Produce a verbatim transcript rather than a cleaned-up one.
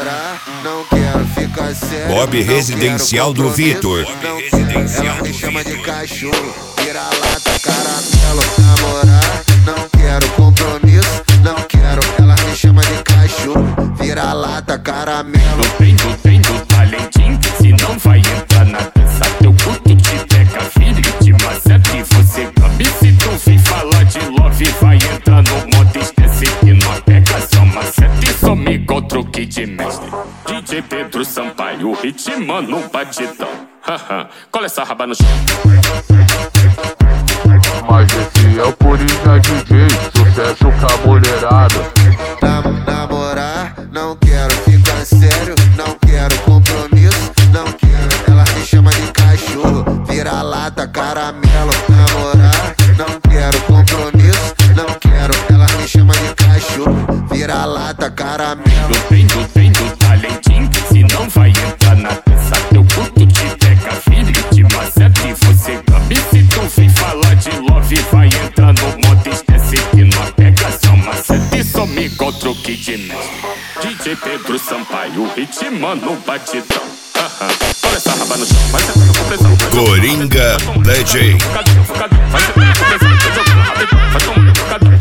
namorar, não quero ficar sério. Bob Residencial do Vitor. Ela me chama de cachorro, vira-lata, caramelo. Namorar, não quero compromisso, não quero. Ela me chama de cachorro, vira-lata, caramelo. Tendo, tendo talentinho, se não vai entrar na dança, teu puto te pega, filho, te maceta e você cabe. Se tu vem falar de love, vai entrar no modo esquece que não pega, só maceta e some igual truque de mestre. D J Pedro Sampaio, ritmando no batidão. Haha, cola essa raba no chão. Mas esse é o Coringa D J, sucesso com a mulherada. Nam namorar, não quero ficar sério, não quero compromisso, não quero. Ela me chama de cachorro, vira-lata, caramelo. Namorar, não quero compromisso, não quero. Ela me chama de cachorro, vira-lata, caramelo. Tendo, tendo talentinho, se não vai entrar na dança, teu puto te pega, filho, te maceta e você cabe. Se tu vem falar de love, vai entrar no modo esquece que não pega, só maceta e some igual truque de mestre. D J Pedro Sampaio, ritmando no batidão. Haha, olha essa raba no chão, vai sentando com pressão. Coringa D J. Vai sentando com pressão, vai jogando rabetão, vai tomando focadão.